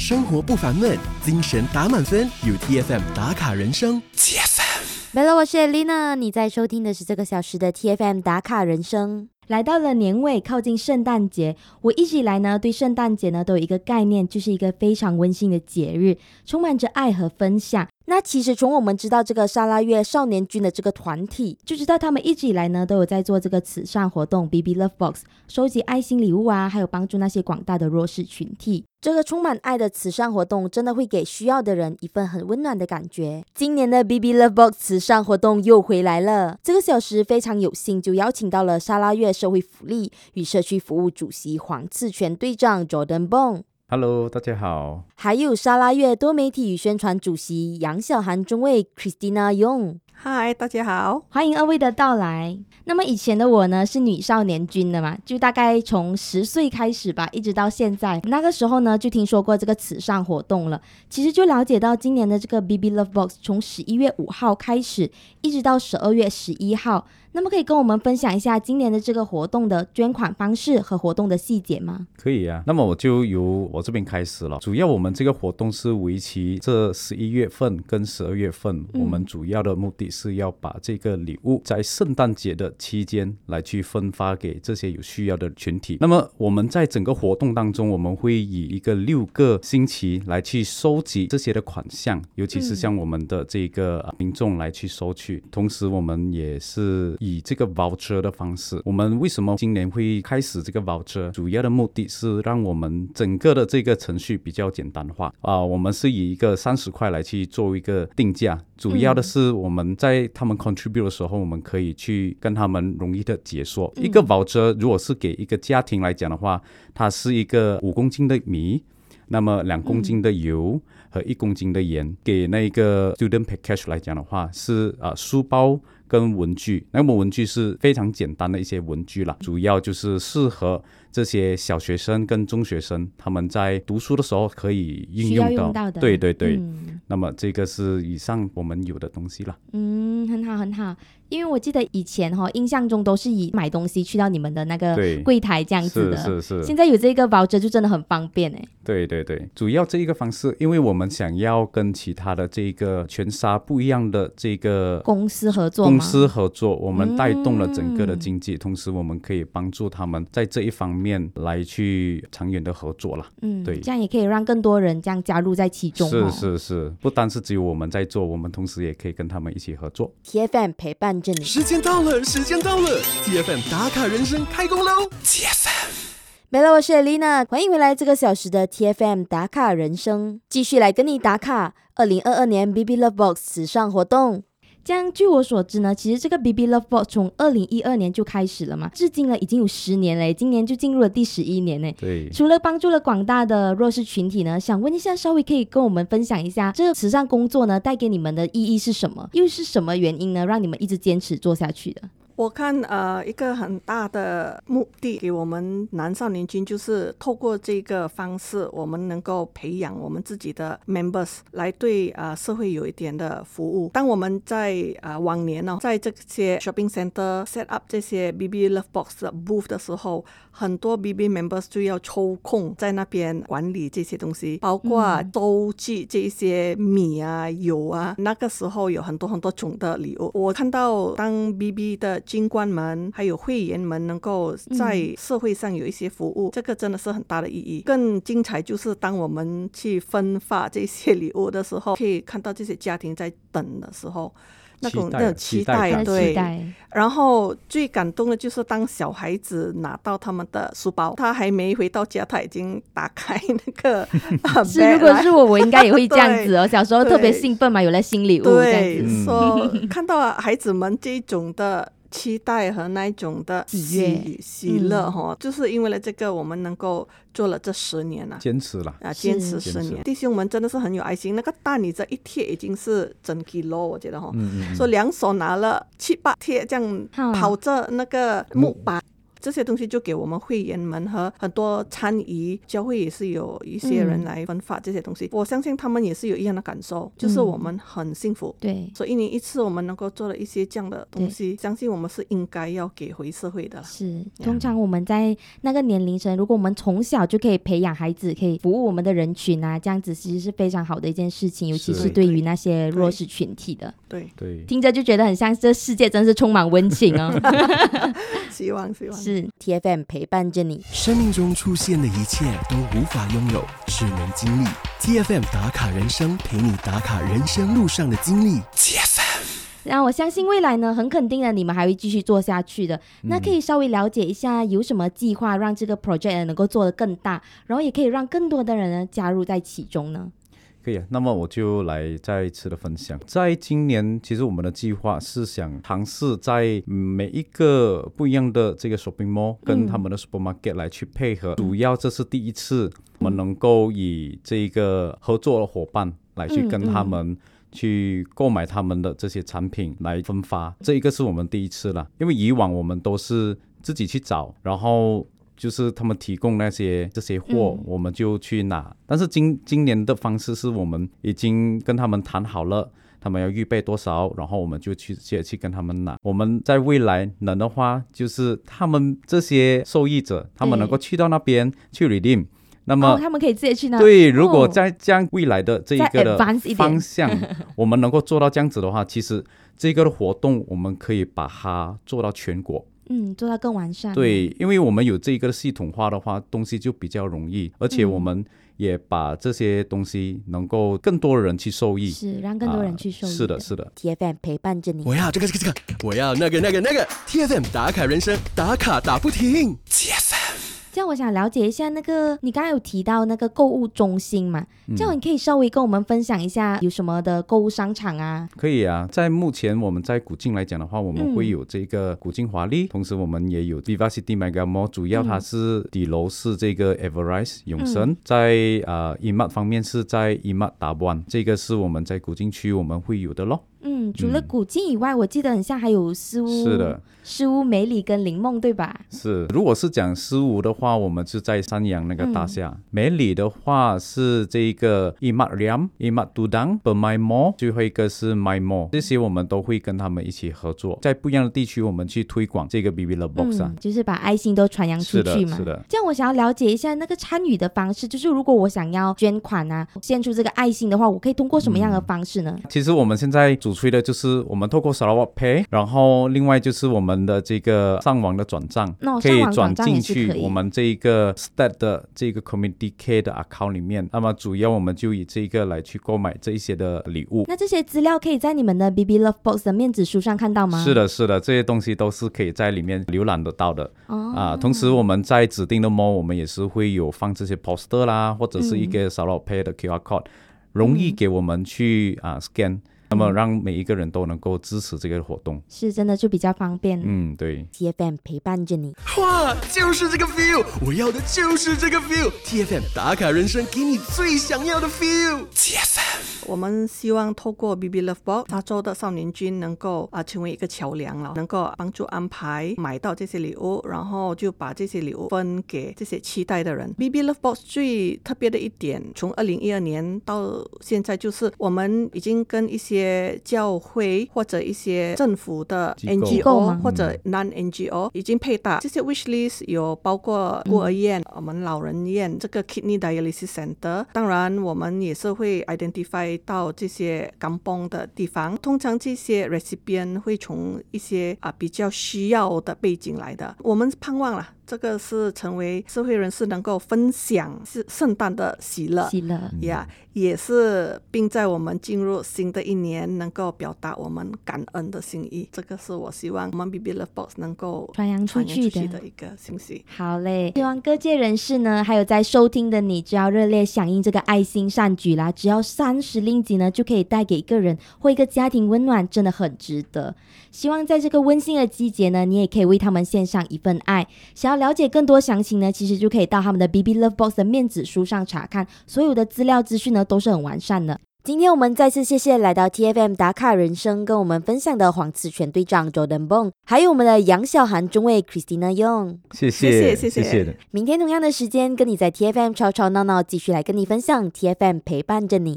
生活不烦闷，精神打满分，有 TFM 打卡人生。 Hello， 我是 Elena， 你在收听的是这个小时的 TFM 打卡人生。来到了年尾，靠近圣诞节，我一直以来呢，对圣诞节呢都有一个概念，就是一个非常温馨的节日，充满着爱和分享。那其实从我们知道这个沙拉越少年军的这个团体，就知道他们一直以来呢都有在做这个慈善活动 BB Love Box， 收集爱心礼物啊，还有帮助那些广大的弱势群体。这个充满爱的慈善活动真的会给需要的人一份很温暖的感觉。今年的 BB Love Box 慈善活动又回来了，这个小时非常有幸就邀请到了沙拉越社会福利与社区服务主席黄次全队长 Jordan Bong。Hello， 大家好。 还有沙拉越多媒体与宣传主席杨小涵中尉 Christina Yong。 嗨，大家好， 欢迎二位的到来。那么以前的我呢是女少年军的嘛，就大概从10岁开始吧，一直到现在。那个时候呢就听说过这个慈善活动了，其实就了解到今年的这个 BB Love Box 从11月5号开始，一直到12月11号。那么可以跟我们分享一下今年的这个活动的捐款方式和活动的细节吗？ 可以啊，那么我就由我这边开始了。主要我们这个活动是为期这11月份跟12月份，我们主要的目的是要把这个礼物在圣诞节的期间来去分发给这些有需要的群体。那么我们在整个活动当中，我们会以一个6个星期来去收集这些的款项，尤其是像我们的这个民众来去收取。同时我们也是以这个 voucher 的方式，我们为什么今年会开始这个 voucher？ 主要的目的是让我们整个的这个程序比较简单化我们是以一个30块来去做一个定价，主要的是我们在他们 contribute 的时候，我们可以去跟他们容易的解说。一个 voucher 如果是给一个家庭来讲的话，它是一个5公斤的米，那么2公斤的油和1公斤的盐。给那个 student package 来讲的话，是书包跟文具，那么文具是非常简单的一些文具啦，主要就是适合这些小学生跟中学生他们在读书的时候可以运用到， 需要用到的。 对对对，那么这个是以上我们有的东西啦。 很好很好。因为我记得以前印象中都是以买东西去到你们的那个柜台这样子的， 是现在有这个 voucher 就真的很方便耶。 对对对，主要这一个方式，因为我们想要跟其他的这个全沙不一样的这个公司合作， 我们带动了整个的经济，同时我们可以帮助他们在这一方面来去长远的合作啦。对， 这样也可以让更多人这样加入在其中。 是，不单是只有我们在做，我们同时也可以跟他们一起合作。 TFM 陪伴着你。 时间到了 TFM 打卡人生开工喽。 Hello， 我是 Elena， 欢迎回来这个小时的 TFM 打卡人生，继续来跟你打卡2022年 BB Love Box 慈善活动。这样据我所知呢，其实这个 BB Love Box 从2012年就开始了嘛，至今了已经有10年了，今年就进入了第11年呢。 对， 除了帮助了广大的弱势群体呢，想问一下，稍微可以跟我们分享一下这个慈善工作呢带给你们的意义是什么，又是什么原因呢让你们一直坚持做下去的？ 我看一个很大的目的给我们男少年军，就是透过这个方式，我们能够培养我们自己的 members 来对社会有一点的服务。当我们在往年在这些 shopping center set up 这些 BB Love Box 的 booth 的时候，很多 BB members 就要抽空在那边管理这些东西，包括收集这些米啊、油啊。那个时候有很多很多种的礼物。我看到当 BB 的军官们还有会员们能够在社会上有一些服务，这个真的是很大的意义。更精彩就是当我们去分发这些礼物的时候，可以看到这些家庭在等的时候那种期待，对。然后最感动的就是当小孩子拿到他们的书包，他还没回到家，他已经打开那个是，如果是我应该也会这样子小时候特别兴奋嘛，有了新礼物这样子。 说看到孩子们这种的期待和那一种的喜乐就是因为了这个我们能够做了这10年了， 坚持了坚持10年。弟兄们真的是很有爱心，那个大米这一贴已经是整 kilo 我觉得说2手拿了7-8贴这样跑着那个木板， 这些东西就给我们会员们和很多参与，教会也是有一些人来分发这些东西，我相信他们也是有一样的感受，就是我们很幸福， 对， 所以1年1次我们能够做了一些这样的东西，相信我们是应该要给回社会的。 是，通常我们在那个年龄层，如果我们从小就可以培养孩子可以服务我们的人群啊，这样子其实是非常好的一件事情，尤其是对于那些弱势群体的。 对， 听着就觉得很像这世界真是充满温情哦。 希望是 TFM 陪伴着你， 生命中出现的一切都无法拥有，只能经历。TFM 打卡人生，陪你打卡人生路上的经历。TFM， 然后我相信未来呢，很肯定的，你们还会继续做下去的。那可以稍微了解一下有什么计划让这个 project 能够做得更大，然后也可以让更多的人呢加入在其中呢？ 可以啊，那么我就来再一次的分享。在今年，其实我们的计划是想尝试在每一个不一样的这个 shopping mall 跟他们的 supermarket 来去配合。主要这是第一次，我们能够以这个合作的伙伴来去跟他们去购买他们的这些产品来分发。这一个是我们第一次了，因为以往我们都是自己去找，然后就是他们提供这些货，我们就去拿。但是今年的方式是我们已经跟他们谈好了，他们要预备多少，然后我们就去跟他们拿。我们在未来能的话，就是他们这些受益者，他们能够去到那边去 redeem。那么他们可以直接去那。 对，如果在这样未来的这一个的方向，我们能够做到这样子的话，其实这个的活动我们可以把它做到全国。 做到更完善。 对，因为我们有这个系统化的话，东西就比较容易，而且我们也把这些东西能够更多人去受益， 是让更多人去受益。 是的，是的。 TFM 陪伴着你。 我要这个，我要那个。TFM 打卡人生，打卡打不停。TFM。 这样我想了解一下，那个你刚才有提到那个购物中心嘛，这样你可以稍微跟我们分享一下有什么的购物商场啊？ 可以啊，在目前我们在古晋来讲的话，我们会有这个古晋华丽，同时我们也有 Viva City Mega Mall， 主要它是底楼是这个 Everrise 永生，在Emat 方面是在 Emat 达湾，这个是我们在古晋区我们会有的咯。 除了古晋以外，我记得很像还有诗屋， 是的， 诗屋美里跟林梦，对吧？ 是，如果是讲诗屋的话，我们是在三阳那个大厦。美里的话是这个 Emat Riam、Emat Tudang、Permai Mall， 最后一个是 My Mall， 这些我们都会跟他们一起合作，在不一样的地区我们去推广这个 Bibi Love Box 啊， 就是把爱心都传扬出去嘛。 是的。 这样我想要了解一下那个参与的方式，就是如果我想要捐款啊，献出这个爱心的话，我可以通过什么样的方式呢？ 其实我们现在主推的就是我们透过 Sarawak Pay， 然后另外就是我们的这个上网的转账，可以转进去我们这一个 Stat 的这个 Community K 的 account 里面。那么主要我们就以这个来去购买这一些的礼物。 那这些资料可以在你们的 Bibi Love Box 的面子书上看到吗？ 是的，这些东西都是可以在里面浏览得到的。同时我们在指定的 mall 我们也是会有放这些 poster 啦，或者是一个 Sarawak Pay 的 QR code， 容易给我们去scan。那么让每一个人都能够支持这个活动， 是真的就比较方便。 对。 TFM 陪伴着你。 哇，就是这个 feel， 我要的就是这个 feel。TFM 打卡人生，给你最想要的 feel。TFM， 我们希望透过 Bibi Love Box， 沙洲的少年军能够成为一个桥梁了，能够帮助安排买到这些礼物，然后就把这些礼物分给这些期待的人。Bibi Love Box 最特别的一点，从2012年到现在，就是我们已经跟一些教会或者一些政府的 NGO 或者 non-NGO 已经配搭，这些 wish list 有包括孤儿院、我们老人院，这个 Kidney Dialysis Center， 当然我们也是会 identify 到这些kampong的地方，通常这些 recipient 会从一些比较需要的背景来的。我们盼望了这个是成为社会人士能够分享圣诞的喜乐也是并在我们进入新的一年能够表达我们感恩的心意，这个是我希望我们 Bibi Love Box 能够传扬出去的一个信息。 好嘞，希望各界人士呢，还有在收听的你，只要热烈响应这个爱心善举啦，只要30令吉呢，就可以带给一个人或一个家庭温暖，真的很值得。希望在这个温馨的季节呢，你也可以为他们献上一份爱。想要了解更多详情呢，其实就可以到他们的 Bibi Love Box 的面子书上查看，所有的资料资讯呢都是很完善的。 今天我们再次谢谢来到 TFM 打卡人生跟我们分享的黄慈全队长 Jordan Bong， 还有我们的杨小涵中尉 Christina Yong。 谢谢明天同样的时间跟你在 TFM 吵吵闹闹继续来跟你分享 TFM 陪伴着你。